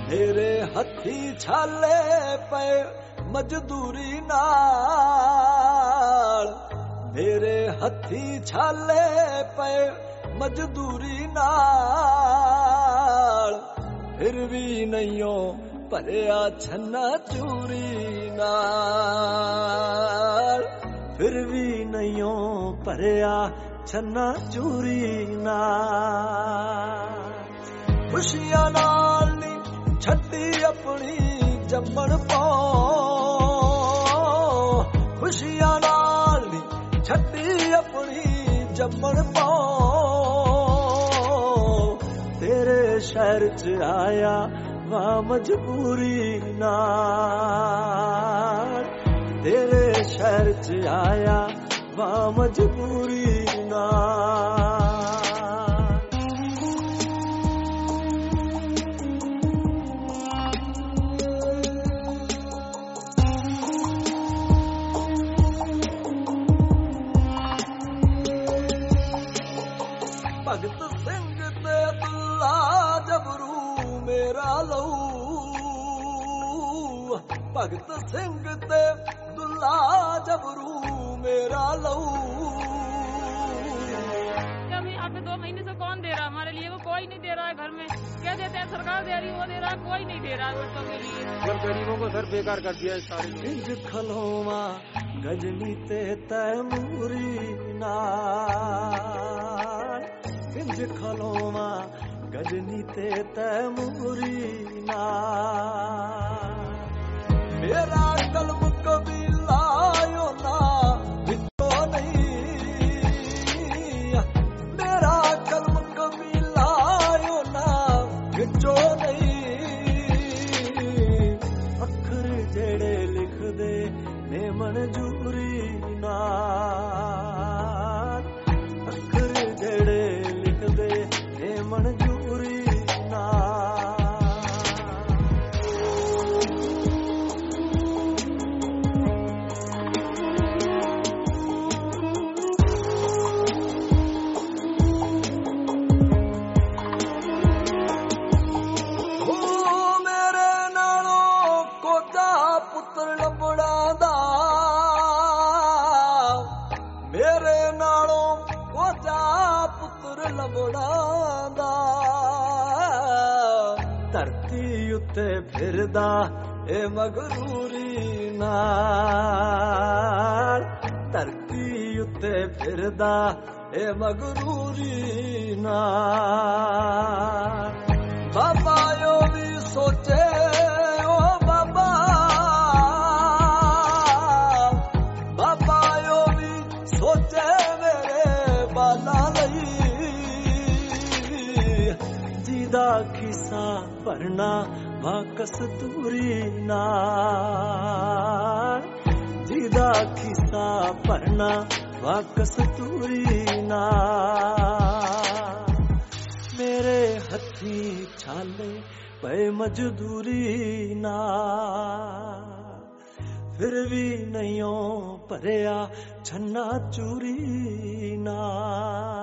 ਮੇਰੇ ਹੱਥੀ ਛਾਲੇ ਪਏ ਮਜ਼ਦੂਰੀ ਨਾਲ, ਮੇਰੇ ਹੱਥੀ ਛਾਲੇ ਪਏ ਮਜ਼ਦੂਰੀ ਨਾਲ, ਫਿਰ ਵੀ ਨਹੀਂਓ ਭਰਿਆ ਛੰਨਾ ਚੂਰੀ ਨਾਲ, ਫਿਰ ਵੀ ਨਹੀਂਓ ਭਰਿਆ ਛੰਨਾ ਚੂਰੀ ਨਾਲ। ਖੁਸ਼ੀਆਂ ਨਾਲ ਨੀ ਛੱਡੀ ਆਪਣੀ ਜੰਮਣ ਪਾਉ, ਖੁਸ਼ੀਆਂ ਨਾਲ ਨੀ ਛੱਡੀ ਆਪਣੀ ਜੰਮਣ ਪਾਉ, ਤੇਰੇ ਸ਼ਹਿਰ ਚ ਆਇਆ ਵਾ ਮਜਬੂਰੀ ਨਾਲ, ਤੇਰੇ ਸ਼ਹਿਰ ਚ ਆਇਆ ਵਾ ਮਜਬੂਰੀ ਨਾਲ। ਭਗਤ ਸਿੰਘ ਤੇ ਦੁੱਲਾ ਜਬਰੂ ਮੇਰਾ ਲਹੂ, ਭਗਤ ਸਿੰਘ ਤੇ ਦੁੱਲਾ ਜਬਰੂ मेरा लहू। अभी 2 महीने से कौन दे रहा हमारे लिए, वो कोई नहीं दे रहा है। घर में क्या देते हैं, सरकार दे रही है, वो दे रहा है, कोई नहीं दे रहा है बच्चों के लिए। सब गरीबों को सर बेकार कर दिया है सारे। इंज खलोवा गजनी ते तैमूरी नाल, इंज खलोवा गजनी ते तैमूरी नाल, मेरा कलम कबीला यो ना मंजूरी नाल, अखर जेड़े लिखदे ने मंजूरी नाल। मेरे नालों कोदा पुत्र लबड़ा दा, ਮੇਰੇ ਨਾਲੋਂ ਕੋਝਾ ਪੁੱਤਰ ਲੰਬੜਾਂ ਦਾ, ਧਰਤੀ ਉੱਤੇ ਫਿਰਦਾ ਏ ਮਗਰੂਰੀ ਨਾਲ, ਧਰਤੀ ਉੱਤੇ ਫਿਰਦਾ ਏ ਮਗਰੂਰੀ ਨਾਲ। ਬਾਬਾ ਯੋ ਵੀ ਸੋਚੇ खिस्सा भरना वा कस्तूरी नाल, जिदा खिस्सा भरना वा कस्तूरी नाल। मेरे हथी छाले पे मजदूरी नाल, फिर भी नहीं भरिया छन्ना चूरी नाल।